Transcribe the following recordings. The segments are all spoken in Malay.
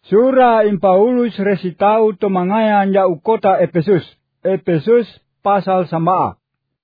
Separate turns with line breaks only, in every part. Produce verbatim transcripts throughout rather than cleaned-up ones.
Sura in Paulus resitau to mangayan ya ukota Efesus. Efesus pasal sambaa.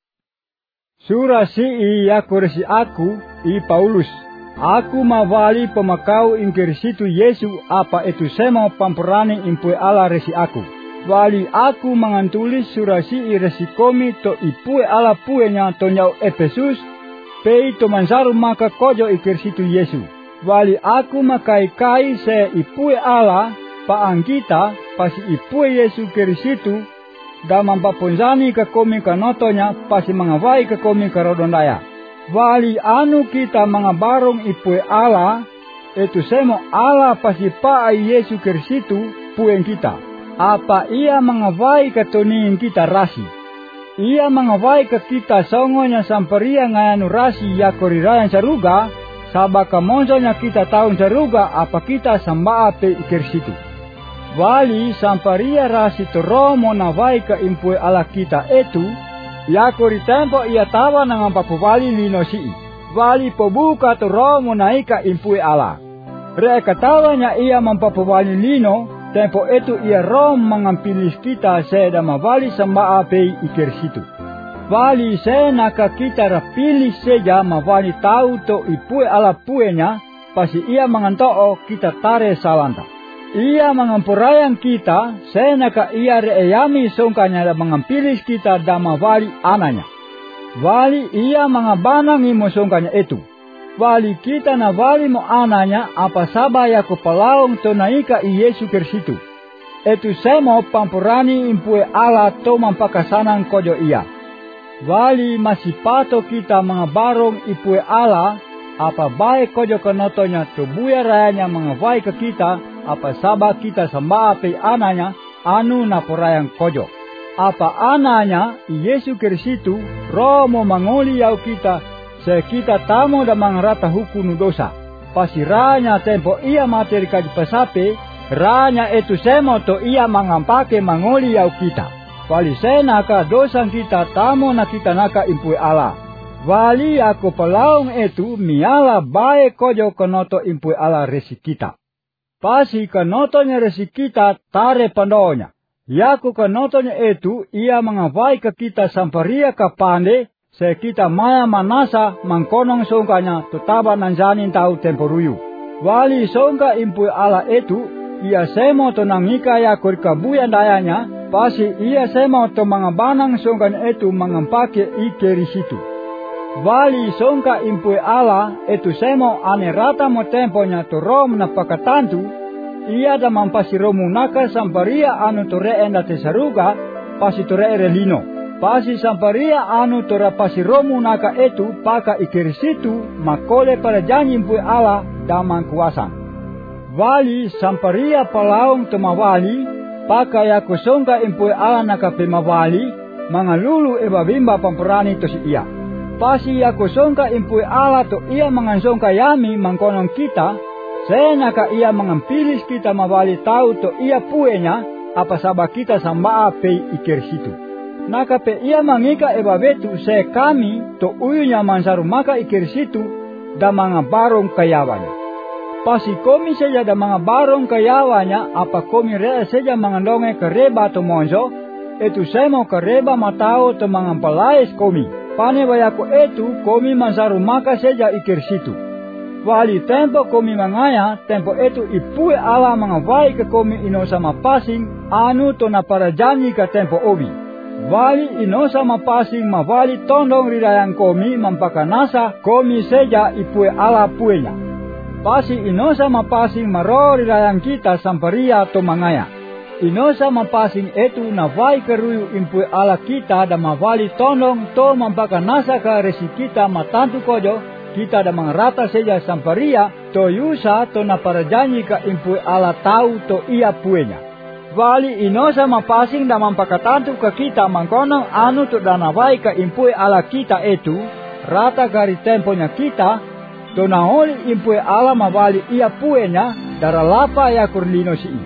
Sura si i yaku resi aku i Paulus. Aku mawali pemakau ingkir situ Yesu apa itu semo pamperani impue ala resi aku. Wali aku mangantulis sura si i resi komi to ipue ala puenya to nyau Efesus. Pei to mansaru maka kojo ikir situ Yesu. Wali aku makai-kai se ipue ala paang kita pasi ipue Yesu kiri situ da mampapunzani ke komi kanotonya pasi mangawai ke komi karodondaya. Wali anu kita mangabarong ipue ala itu semo ala pasi paai Yesu kiri situ puen kita. Apa ia mangawai ke toniin kita rasi. Ia mangawai ke kita songonya samperia ngayanu rasi ya korirayan saruga. Sabaka monsonya kita tahun saruga apa kita sambaa pe ikir situ. Wali samparia rasi toromo nawai ke impue ala kita itu. Yako di tempo ia tawa nangampapu wali lino sii. Wali pobuka toromo naika impue ala. Reka tawanya ia mampapu wali lino. Tempo itu ia rom mengampilis kita seda mawali sambaa pe ikir situ. Wali senaka kita rapili seja mawali tahu to ipue ala puenya pasi ia mangantoo kita tare salanta. Ia mengampurayang kita senaka ia reeyami songkanya dan mengampilis kita dan mawali ananya. Wali ia mengabanangi mo songkanya itu. Wali kita na wali mo ananya apa sabaya ko palaong to naika i Yesu kersitu. Itu semo pampurani impue ala to mampakasanang kojo ia. Wali masih pato kita mengabarong ipue ala, apa baik kojo kenotonya tubuya rayanya mengawai ke kita, apa sabah kita sambaa pe ananya, anu naporayang kojo. Apa ananya, Yesu Kristu, romo mangoli yau kita, se kita tamo da mangrata hukunu dosa. Pasi ranya tempo ia materi kaji pasape, ranya itu semo to ia mangampake mangoli yau kita. Wali senaka dosan kita tamo na kita naka impue ala. Wali aku pelaung itu miala bae kojo kenoto impue ala resi kita. Pasi kenotonya resi kita tare pandonya. Yaku kenotonya itu ia mengawai ke kita samparia kapande se kita maya manasa mangkonong songkanya tutaba nanjanin tau temporuyu. Wali songka impue ala itu ia semo to nangika yaku kabuyan dayanya. Pasi ia sema to mga banang songkan itu mengampake ikeri situ. Wali songka impue ala itu sema ane rata mo temponya to rom na pakatantu. Ia da mampasi romunaka samparia anu to reenda tesaruga pasi to relino. Pasi samparia anu to rapasi romunaka itu paka ikeri situ makole para janji impue ala damang kuasan. Wali samparia palaong to mawali. Paka ya kusongka impue ala nakape mawali, mangalulu ebabimba pamperani to si ia. Pasi ya kusongka impue ala to ia mangansongka yami mangkonong kita, senaka ia mangampilis kita mawali tahu to ia puenya, apa sabah kita sambaa pei ikir situ. Nakape ia mangika ebabetu se kami to uyunya mansaru maka ikir situ, da mangabarong kayawanya. Pasi komi saja da mga barong kayawanya, apa komi rea saja mangandonge kareba to monzo, itu semo kareba matao to mga palais komi. Pane bayako itu komi mansaru maka saja ikir situ. Wali tempo komi mangaya, tempo itu ipue ala mga vai ke komi inosa mapasing, anu to na parajanyi ka tempo obi. Wali inosa mapasing mawali tondong ridayang komi mampakanasa komi saja ipue ala puenya. Pasi inosa mapasing marori rayang kita samparia to mangaya. Inosa mapasing etu na vai keruyu impue ala kita da mawali tondong to mampakanasa ka resi kita matantu kojo kita da mangrata seja samparia to yusa to na parajanyi ka impue ala tau to ia puenya. Wali inosa mapasing da mampakatantu ka kita mangkonong anu to da nawai ka impue ala kita etu rata gari temponya kita. To naholi impue ala mawali ia puenya daralapa ya kurlino si.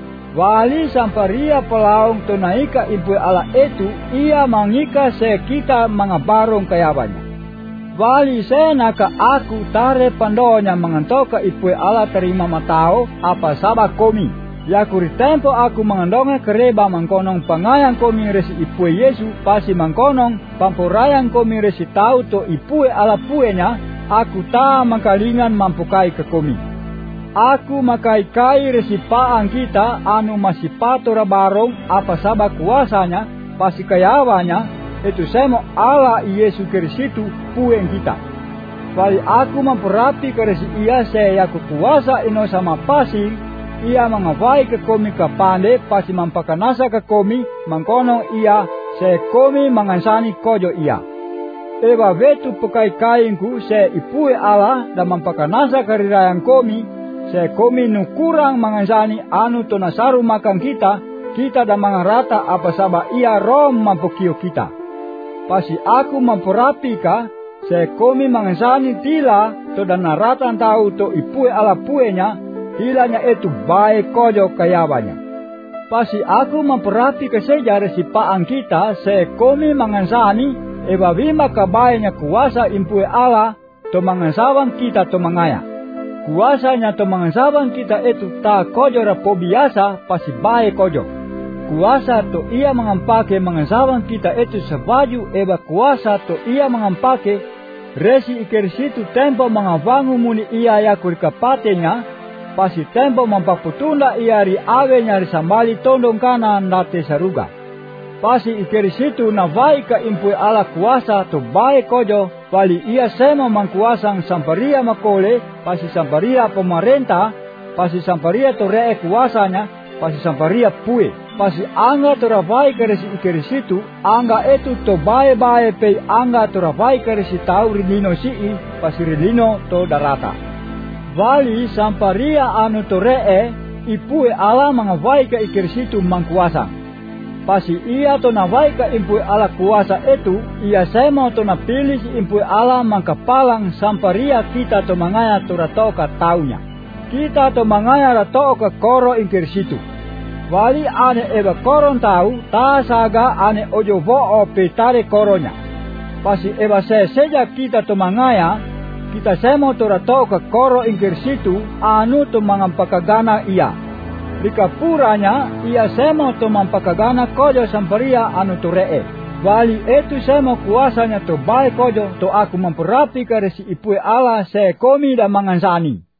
Wali samparia pelaung to naika impue ala itu ia mangika se kita mangabarong kayawanya. Wali sena ka aku tare pandonya mengantoka ipue ala terima matao apa sabak komi. Ya kuri tempo aku mengandonga kereba mangkonong pangayang komi resi ipue Yesu pasi mangkonong pampurayang komi resi tau to ipue ala puenya aku ta mangkalingan mampukai ke komi. Aku makai kai resi paang kita anu masih patora barong apa sabak kuasanya pasi kayawanya itu semo ala Yesu Kristu pueng kita. Wali aku memperapi ke resi ia saya aku kuasa ino sama pasi ia mengawai ke komi ke pande pasi mampakanasa ke komi mangkono ia se komi mangansani kojo ia. Eba vetu pekai kainku se ipue ala dan mampakanasa karirayang komi se komi nukurang mangansani anu tonasaru makan kita kita dan mangarata apa saba ia rom mampukio kita. Pasi aku memperapi ka se komi mangansani tila to dan naratan tahu to ipue ala puenya hilanya itu baik kojo kayawanya. Pasi aku memperapi kesejarah si paang kita se komi mangansani eba bima kabayanya kuasa impue ala to mangansawang kita to mangaya. Kuasanya to mangansawang kita itu ta kojo rapo biasa pasi baik kojo. Kuasa to ia mengampake mangansawang kita itu sebaju eba kuasa to ia mengampake resi ikersitu tempo mangavangu muni ia ya kurikapatenya pasi tempo mampaputunda ia ri awe nyari sambali tondong kanan nate saruga. Pasi ikeri situ na vai ka impue ala kuasa to bae kojo wali ia sema mangkuasang samparia makole pasi samparia pemerintah pasi samparia to ree kuasanya pasi samparia pue pasi angga to ravai ka resi ikeri situ angga itu to bae bae pe angga to ravai ka resi tau rilino sii pasi rilino to darata. Wali samparia anu toree ipue ala mangawai ka ikirsitu mangkuasa. Pasi ia to nawai ka impue ala kuasa itu ia semo to napilih impue ala mangkapalang samparia kita to mangaya to ratoka taunya. Kita to mangaya ratoka koro ikirsitu. Wali ane eba koron tau ta saga ane ojo vo petare koronya. Pasi eba se seja kita to mangaya kita semo tora toka koro ingkir situ anu to mangampakagana ia. Rika puranya ia semo to mampakagana kojo samparia anu to ree. Wali itu semo kuasanya to bae kojo to aku memperapi karesi ipue ala se komi dan mangansani.